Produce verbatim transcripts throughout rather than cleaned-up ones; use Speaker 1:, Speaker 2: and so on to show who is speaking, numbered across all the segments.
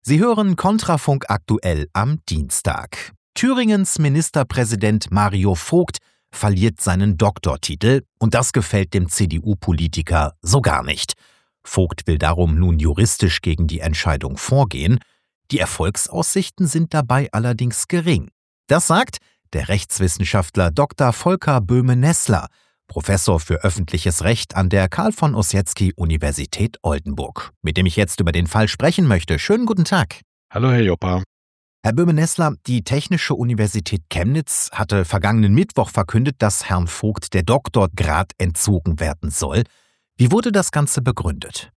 Speaker 1: Sie hören Kontrafunk aktuell am Dienstag. Thüringens Ministerpräsident Mario Vogt verliert seinen Doktortitel und das gefällt dem C D U-Politiker so gar nicht. Vogt will darum nun juristisch gegen die Entscheidung vorgehen. Die Erfolgsaussichten sind dabei allerdings gering. Das sagt der Rechtswissenschaftler Doktor Volker Böhme-Nessler, Professor für öffentliches Recht an der Karl-von-Ossietzky-Universität Oldenburg, mit dem ich jetzt über den Fall sprechen möchte. Schönen guten Tag.
Speaker 2: Hallo, Herr Joppa.
Speaker 1: Herr Böhme-Nessler, die Technische Universität Chemnitz hatte vergangenen Mittwoch verkündet, dass Herrn Vogt der Doktorgrad entzogen werden soll. Wie wurde das Ganze begründet?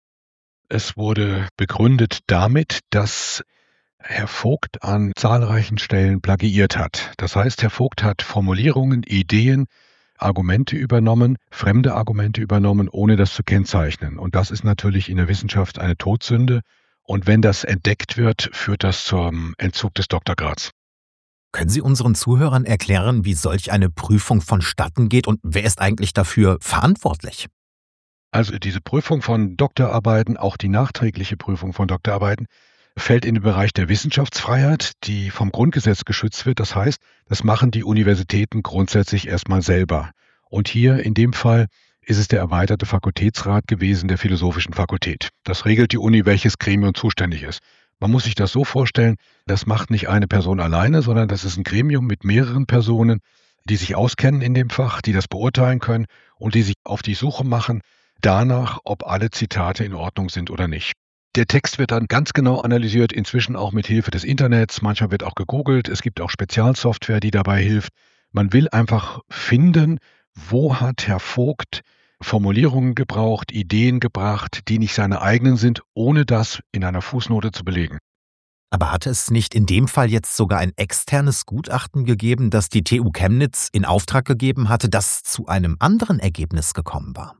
Speaker 2: Es wurde begründet damit, dass Herr Vogt an zahlreichen Stellen plagiiert hat. Das heißt, Herr Vogt hat Formulierungen, Ideen, Argumente übernommen, fremde Argumente übernommen, ohne das zu kennzeichnen. Und das ist natürlich in der Wissenschaft eine Todsünde. Und wenn das entdeckt wird, führt das zum Entzug des Doktorgrads.
Speaker 1: Können Sie unseren Zuhörern erklären, wie solch eine Prüfung vonstatten geht und wer ist eigentlich dafür verantwortlich?
Speaker 2: Also diese Prüfung von Doktorarbeiten, auch die nachträgliche Prüfung von Doktorarbeiten, fällt in den Bereich der Wissenschaftsfreiheit, die vom Grundgesetz geschützt wird. Das heißt, das machen die Universitäten grundsätzlich erstmal selber. Und hier in dem Fall ist es der erweiterte Fakultätsrat gewesen der Philosophischen Fakultät. Das regelt die Uni, welches Gremium zuständig ist. Man muss sich das so vorstellen, das macht nicht eine Person alleine, sondern das ist ein Gremium mit mehreren Personen, die sich auskennen in dem Fach, die das beurteilen können und die sich auf die Suche machen danach, ob alle Zitate in Ordnung sind oder nicht. Der Text wird dann ganz genau analysiert, inzwischen auch mit Hilfe des Internets. Manchmal wird auch gegoogelt. Es gibt auch Spezialsoftware, die dabei hilft. Man will einfach finden, wo hat Herr Vogt Formulierungen gebraucht, Ideen gebracht, die nicht seine eigenen sind, ohne das in einer Fußnote zu belegen.
Speaker 1: Aber hatte es nicht in dem Fall jetzt sogar ein externes Gutachten gegeben, das die T U Chemnitz in Auftrag gegeben hatte, das zu einem anderen Ergebnis gekommen war?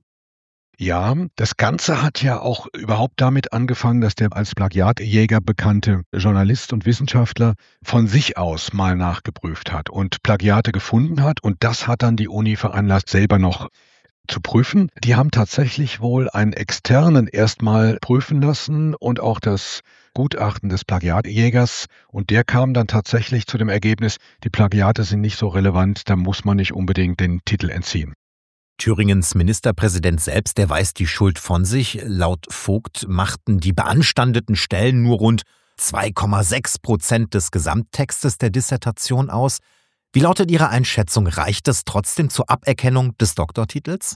Speaker 2: Ja, das Ganze hat ja auch überhaupt damit angefangen, dass der als Plagiatjäger bekannte Journalist und Wissenschaftler von sich aus mal nachgeprüft hat und Plagiate gefunden hat. Und das hat dann die Uni veranlasst, selber noch zu prüfen. Die haben tatsächlich wohl einen externen erstmal prüfen lassen und auch das Gutachten des Plagiatjägers. Und der kam dann tatsächlich zu dem Ergebnis, die Plagiate sind nicht so relevant, da muss man nicht unbedingt den Titel entziehen.
Speaker 1: Thüringens Ministerpräsident selbst, der weist die Schuld von sich. Laut Vogt machten die beanstandeten Stellen nur rund zwei Komma sechs Prozent des Gesamttextes der Dissertation aus. Wie lautet Ihre Einschätzung? Reicht es trotzdem zur Aberkennung des Doktortitels?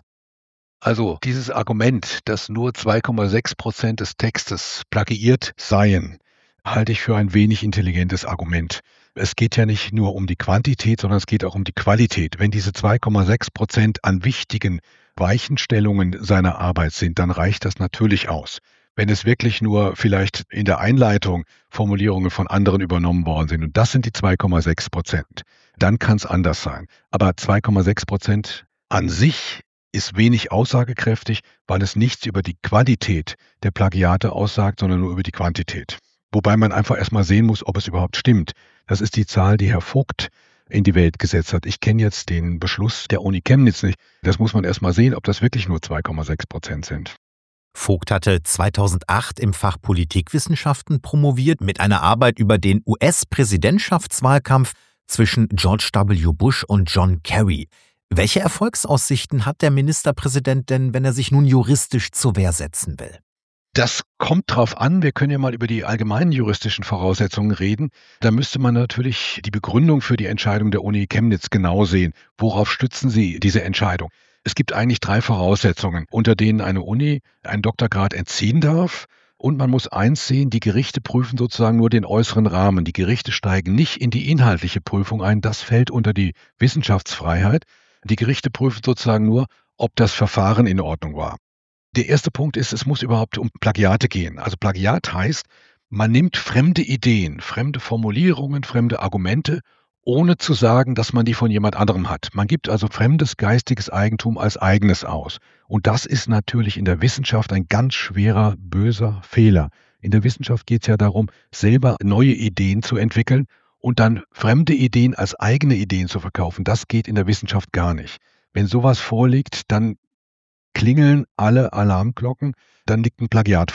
Speaker 2: Also dieses Argument, dass nur zwei Komma sechs Prozent des Textes plagiiert seien, halte ich für ein wenig intelligentes Argument. Es geht ja nicht nur um die Quantität, sondern es geht auch um die Qualität. Wenn diese zwei Komma sechs Prozent an wichtigen Weichenstellungen seiner Arbeit sind, dann reicht das natürlich aus. Wenn es wirklich nur vielleicht in der Einleitung Formulierungen von anderen übernommen worden sind, und das sind die zwei Komma sechs Prozent, dann kann es anders sein. Aber zwei Komma sechs Prozent an sich ist wenig aussagekräftig, weil es nichts über die Qualität der Plagiate aussagt, sondern nur über die Quantität. Wobei man einfach erstmal sehen muss, ob es überhaupt stimmt. Das ist die Zahl, die Herr Vogt in die Welt gesetzt hat. Ich kenne jetzt den Beschluss der Uni Chemnitz nicht. Das muss man erstmal sehen, ob das wirklich nur zwei Komma sechs Prozent sind.
Speaker 1: Vogt hatte zweitausendacht im Fach Politikwissenschaften promoviert mit einer Arbeit über den U S-Präsidentschaftswahlkampf zwischen George W. Bush und John Kerry. Welche Erfolgsaussichten hat der Ministerpräsident denn, wenn er sich nun juristisch zur Wehr setzen will?
Speaker 2: Das kommt drauf an. Wir können ja mal über die allgemeinen juristischen Voraussetzungen reden. Da müsste man natürlich die Begründung für die Entscheidung der Uni Chemnitz genau sehen. Worauf stützen Sie diese Entscheidung? Es gibt eigentlich drei Voraussetzungen, unter denen eine Uni einen Doktorgrad entziehen darf. Und man muss eins sehen, die Gerichte prüfen sozusagen nur den äußeren Rahmen. Die Gerichte steigen nicht in die inhaltliche Prüfung ein. Das fällt unter die Wissenschaftsfreiheit. Die Gerichte prüfen sozusagen nur, ob das Verfahren in Ordnung war. Der erste Punkt ist, es muss überhaupt um Plagiate gehen. Also Plagiat heißt, man nimmt fremde Ideen, fremde Formulierungen, fremde Argumente, ohne zu sagen, dass man die von jemand anderem hat. Man gibt also fremdes geistiges Eigentum als eigenes aus. Und das ist natürlich in der Wissenschaft ein ganz schwerer, böser Fehler. In der Wissenschaft geht es ja darum, selber neue Ideen zu entwickeln und dann fremde Ideen als eigene Ideen zu verkaufen. Das geht in der Wissenschaft gar nicht. Wenn sowas vorliegt, dann klingeln alle Alarmglocken, dann liegt ein Plagiat vor.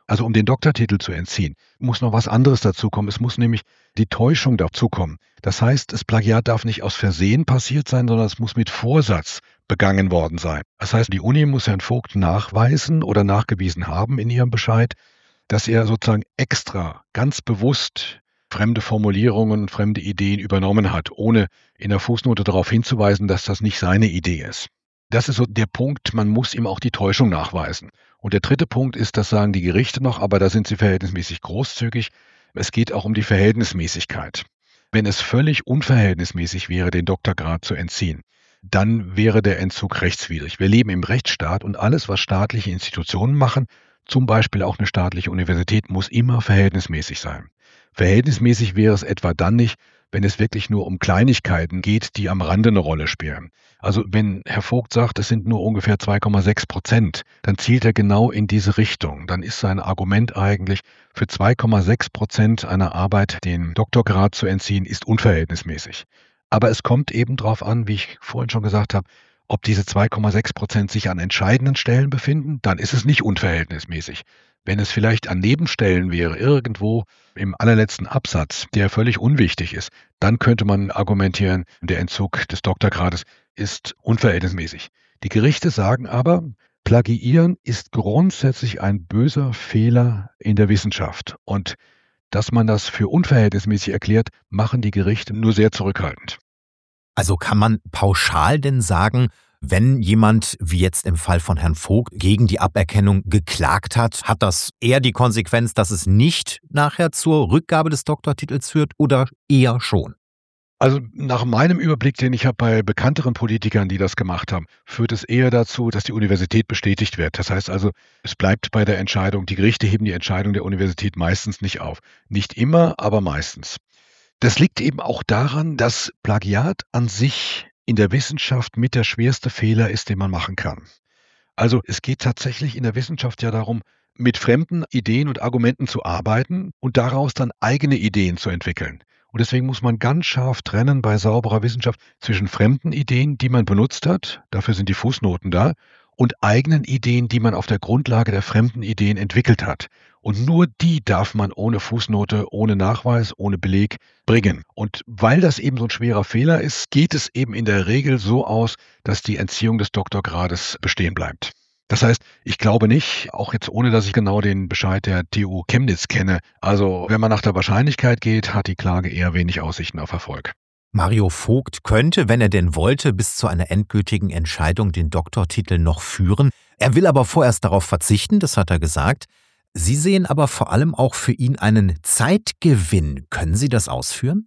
Speaker 2: Also um den Doktortitel zu entziehen, muss noch was anderes dazukommen. Es muss nämlich die Täuschung dazukommen. Das heißt, das Plagiat darf nicht aus Versehen passiert sein, sondern es muss mit Vorsatz begangen worden sein. Das heißt, die Uni muss Herrn Vogt nachweisen oder nachgewiesen haben in ihrem Bescheid, dass er sozusagen extra, ganz bewusst fremde Formulierungen, fremde Ideen übernommen hat, ohne in der Fußnote darauf hinzuweisen, dass das nicht seine Idee ist. Das ist so der Punkt, man muss ihm auch die Täuschung nachweisen. Und der dritte Punkt ist, das sagen die Gerichte noch, aber da sind sie verhältnismäßig großzügig, es geht auch um die Verhältnismäßigkeit. Wenn es völlig unverhältnismäßig wäre, den Doktorgrad zu entziehen, dann wäre der Entzug rechtswidrig. Wir leben im Rechtsstaat und alles, was staatliche Institutionen machen, zum Beispiel auch eine staatliche Universität, muss immer verhältnismäßig sein. Verhältnismäßig wäre es etwa dann nicht, wenn es wirklich nur um Kleinigkeiten geht, die am Rande eine Rolle spielen. Also wenn Herr Vogt sagt, es sind nur ungefähr zwei Komma sechs Prozent, dann zielt er genau in diese Richtung. Dann ist sein Argument eigentlich, für zwei Komma sechs Prozent einer Arbeit den Doktorgrad zu entziehen, ist unverhältnismäßig. Aber es kommt eben darauf an, wie ich vorhin schon gesagt habe, ob diese zwei Komma sechs Prozent sich an entscheidenden Stellen befinden, dann ist es nicht unverhältnismäßig. Wenn es vielleicht an Nebenstellen wäre, irgendwo im allerletzten Absatz, der völlig unwichtig ist, dann könnte man argumentieren, der Entzug des Doktorgrades ist unverhältnismäßig. Die Gerichte sagen aber, Plagiieren ist grundsätzlich ein böser Fehler in der Wissenschaft. Und dass man das für unverhältnismäßig erklärt, machen die Gerichte nur sehr zurückhaltend.
Speaker 1: Also kann man pauschal denn sagen, wenn jemand, wie jetzt im Fall von Herrn Vogt, gegen die Aberkennung geklagt hat, hat das eher die Konsequenz, dass es nicht nachher zur Rückgabe des Doktortitels führt oder eher schon?
Speaker 2: Also nach meinem Überblick, den ich habe bei bekannteren Politikern, die das gemacht haben, führt es eher dazu, dass die Universität bestätigt wird. Das heißt also, es bleibt bei der Entscheidung, die Gerichte heben die Entscheidung der Universität meistens nicht auf. Nicht immer, aber meistens. Das liegt eben auch daran, dass Plagiat an sich in der Wissenschaft mit der schwerste Fehler ist, den man machen kann. Also es geht tatsächlich in der Wissenschaft ja darum, mit fremden Ideen und Argumenten zu arbeiten und daraus dann eigene Ideen zu entwickeln. Und deswegen muss man ganz scharf trennen bei sauberer Wissenschaft zwischen fremden Ideen, die man benutzt hat, dafür sind die Fußnoten da, und eigenen Ideen, die man auf der Grundlage der fremden Ideen entwickelt hat. Und nur die darf man ohne Fußnote, ohne Nachweis, ohne Beleg bringen. Und weil das eben so ein schwerer Fehler ist, geht es eben in der Regel so aus, dass die Entziehung des Doktorgrades bestehen bleibt. Das heißt, ich glaube nicht, auch jetzt ohne, dass ich genau den Bescheid der T U Chemnitz kenne, also wenn man nach der Wahrscheinlichkeit geht, hat die Klage eher wenig Aussichten auf Erfolg.
Speaker 1: Mario Vogt könnte, wenn er denn wollte, bis zu einer endgültigen Entscheidung den Doktortitel noch führen. Er will aber vorerst darauf verzichten, das hat er gesagt. Sie sehen aber vor allem auch für ihn einen Zeitgewinn. Können Sie das ausführen?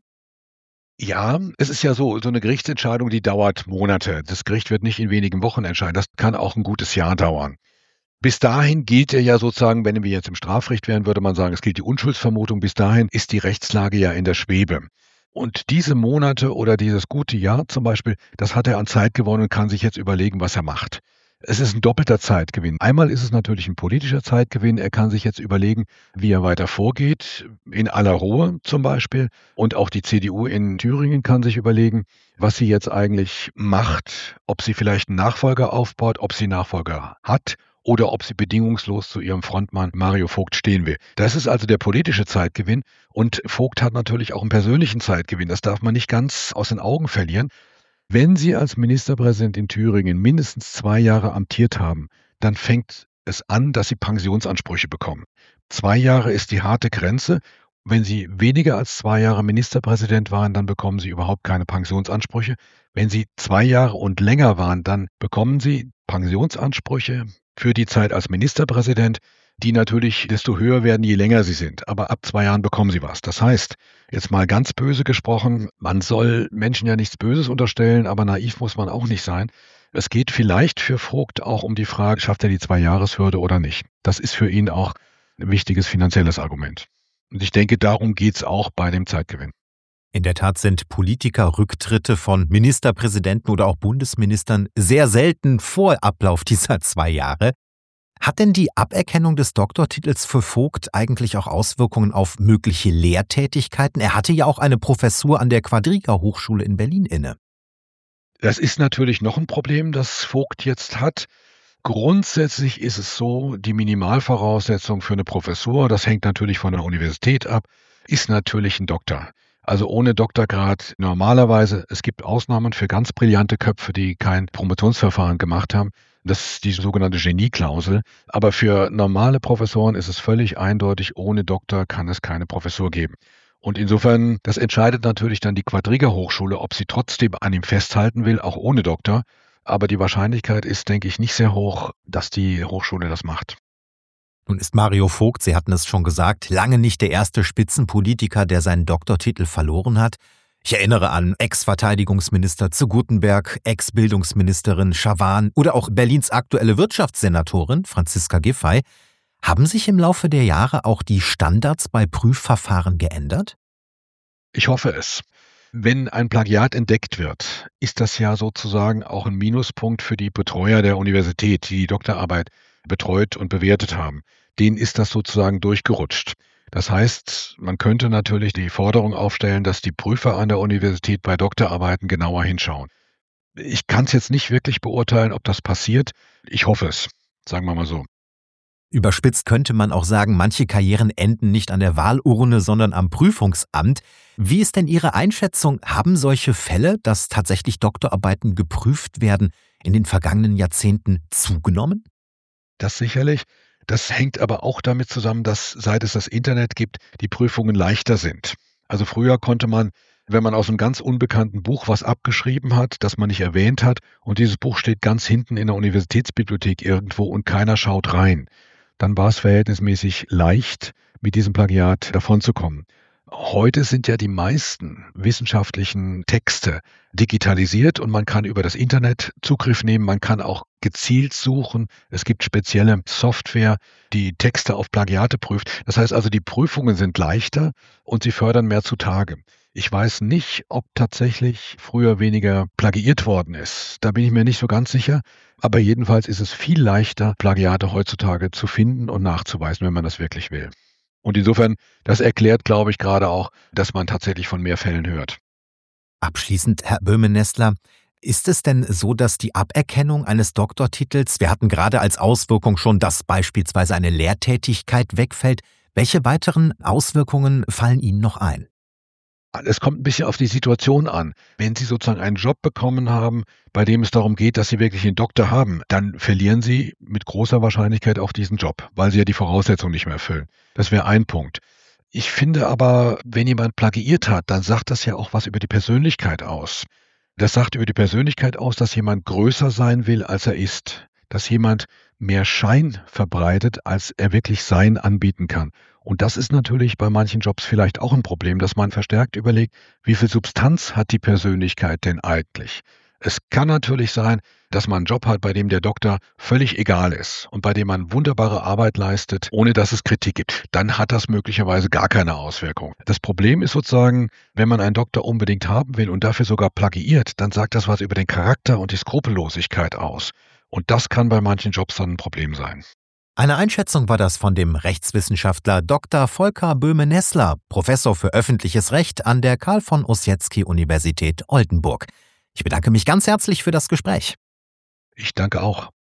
Speaker 2: Ja, es ist ja so, so eine Gerichtsentscheidung, die dauert Monate. Das Gericht wird nicht in wenigen Wochen entscheiden. Das kann auch ein gutes Jahr dauern. Bis dahin gilt er ja sozusagen, wenn wir jetzt im Strafrecht wären, würde man sagen, es gilt die Unschuldsvermutung. Bis dahin ist die Rechtslage ja in der Schwebe. Und diese Monate oder dieses gute Jahr zum Beispiel, das hat er an Zeit gewonnen und kann sich jetzt überlegen, was er macht. Es ist ein doppelter Zeitgewinn. Einmal ist es natürlich ein politischer Zeitgewinn. Er kann sich jetzt überlegen, wie er weiter vorgeht, in aller Ruhe zum Beispiel. Und auch die C D U in Thüringen kann sich überlegen, was sie jetzt eigentlich macht, ob sie vielleicht einen Nachfolger aufbaut, ob sie einen Nachfolger hat oder ob sie bedingungslos zu ihrem Frontmann Mario Vogt stehen will. Das ist also der politische Zeitgewinn. Und Vogt hat natürlich auch einen persönlichen Zeitgewinn. Das darf man nicht ganz aus den Augen verlieren. Wenn Sie als Ministerpräsident in Thüringen mindestens zwei Jahre amtiert haben, dann fängt es an, dass Sie Pensionsansprüche bekommen. Zwei Jahre ist die harte Grenze. Wenn Sie weniger als zwei Jahre Ministerpräsident waren, dann bekommen Sie überhaupt keine Pensionsansprüche. Wenn Sie zwei Jahre und länger waren, dann bekommen Sie Pensionsansprüche für die Zeit als Ministerpräsident, die natürlich desto höher werden, je länger sie sind. Aber ab zwei Jahren bekommen sie was. Das heißt, jetzt mal ganz böse gesprochen, man soll Menschen ja nichts Böses unterstellen, aber naiv muss man auch nicht sein. Es geht vielleicht für Vogt auch um die Frage, schafft er die Zwei-Jahres-Hürde oder nicht. Das ist für ihn auch ein wichtiges finanzielles Argument. Und ich denke, darum geht es auch bei dem Zeitgewinn.
Speaker 1: In der Tat sind Politikerrücktritte von Ministerpräsidenten oder auch Bundesministern sehr selten vor Ablauf dieser zwei Jahre. Hat denn die Aberkennung des Doktortitels für Vogt eigentlich auch Auswirkungen auf mögliche Lehrtätigkeiten? Er hatte ja auch eine Professur an der Quadriga-Hochschule in Berlin inne.
Speaker 2: Das ist natürlich noch ein Problem, das Vogt jetzt hat. Grundsätzlich ist es so, die Minimalvoraussetzung für eine Professur, das hängt natürlich von der Universität ab, ist natürlich ein Doktor. Also ohne Doktorgrad normalerweise, es gibt Ausnahmen für ganz brillante Köpfe, die kein Promotionsverfahren gemacht haben. Das ist die sogenannte Genieklausel. Aber für normale Professoren ist es völlig eindeutig, ohne Doktor kann es keine Professur geben. Und insofern, das entscheidet natürlich dann die Quadriga Hochschule, ob sie trotzdem an ihm festhalten will, auch ohne Doktor. Aber die Wahrscheinlichkeit ist, denke ich, nicht sehr hoch, dass die Hochschule das macht.
Speaker 1: Nun ist Mario Vogt, Sie hatten es schon gesagt, lange nicht der erste Spitzenpolitiker, der seinen Doktortitel verloren hat. Ich erinnere an Ex-Verteidigungsminister zu Guttenberg, Ex-Bildungsministerin Schawan oder auch Berlins aktuelle Wirtschaftssenatorin Franziska Giffey. Haben sich im Laufe der Jahre auch die Standards bei Prüfverfahren geändert?
Speaker 2: Ich hoffe es. Wenn ein Plagiat entdeckt wird, ist das ja sozusagen auch ein Minuspunkt für die Betreuer der Universität, die die Doktorarbeit betreut und bewertet haben. Denen ist das sozusagen durchgerutscht. Das heißt, man könnte natürlich die Forderung aufstellen, dass die Prüfer an der Universität bei Doktorarbeiten genauer hinschauen. Ich kann es jetzt nicht wirklich beurteilen, ob das passiert. Ich hoffe es, sagen wir mal so.
Speaker 1: Überspitzt könnte man auch sagen, manche Karrieren enden nicht an der Wahlurne, sondern am Prüfungsamt. Wie ist denn Ihre Einschätzung? Haben solche Fälle, dass tatsächlich Doktorarbeiten geprüft werden, in den vergangenen Jahrzehnten zugenommen?
Speaker 2: Das sicherlich. Das hängt aber auch damit zusammen, dass seit es das Internet gibt, die Prüfungen leichter sind. Also früher konnte man, wenn man aus einem ganz unbekannten Buch was abgeschrieben hat, das man nicht erwähnt hat, und dieses Buch steht ganz hinten in der Universitätsbibliothek irgendwo und keiner schaut rein, dann war es verhältnismäßig leicht, mit diesem Plagiat davonzukommen. Heute sind ja die meisten wissenschaftlichen Texte digitalisiert und man kann über das Internet Zugriff nehmen, man kann auch gezielt suchen. Es gibt spezielle Software, die Texte auf Plagiate prüft. Das heißt also, die Prüfungen sind leichter und sie fördern mehr zutage. Ich weiß nicht, ob tatsächlich früher weniger plagiiert worden ist. Da bin ich mir nicht so ganz sicher. Aber jedenfalls ist es viel leichter, Plagiate heutzutage zu finden und nachzuweisen, wenn man das wirklich will. Und insofern, das erklärt, glaube ich, gerade auch, dass man tatsächlich von mehr Fällen hört.
Speaker 1: Abschließend, Herr Böhme-Nestler, ist es denn so, dass die Aberkennung eines Doktortitels, wir hatten gerade als Auswirkung schon, dass beispielsweise eine Lehrtätigkeit wegfällt, welche weiteren Auswirkungen fallen Ihnen noch ein?
Speaker 2: Es kommt ein bisschen auf die Situation an. Wenn Sie sozusagen einen Job bekommen haben, bei dem es darum geht, dass Sie wirklich einen Doktor haben, dann verlieren Sie mit großer Wahrscheinlichkeit auch diesen Job, weil Sie ja die Voraussetzungen nicht mehr erfüllen. Das wäre ein Punkt. Ich finde aber, wenn jemand plagiiert hat, dann sagt das ja auch was über die Persönlichkeit aus. Das sagt über die Persönlichkeit aus, dass jemand größer sein will, als er ist. Dass jemand mehr Schein verbreitet, als er wirklich Sein anbieten kann. Und das ist natürlich bei manchen Jobs vielleicht auch ein Problem, dass man verstärkt überlegt, wie viel Substanz hat die Persönlichkeit denn eigentlich? Es kann natürlich sein, dass man einen Job hat, bei dem der Doktor völlig egal ist und bei dem man wunderbare Arbeit leistet, ohne dass es Kritik gibt. Dann hat das möglicherweise gar keine Auswirkung. Das Problem ist sozusagen, wenn man einen Doktor unbedingt haben will und dafür sogar plagiiert, dann sagt das was über den Charakter und die Skrupellosigkeit aus. Und das kann bei manchen Jobs dann ein Problem sein.
Speaker 1: Eine Einschätzung war das von dem Rechtswissenschaftler Doktor Volker Böhme-Nestler, Professor für öffentliches Recht an der Karl von Ossietzky Universität Oldenburg. Ich bedanke mich ganz herzlich für das Gespräch.
Speaker 2: Ich danke auch.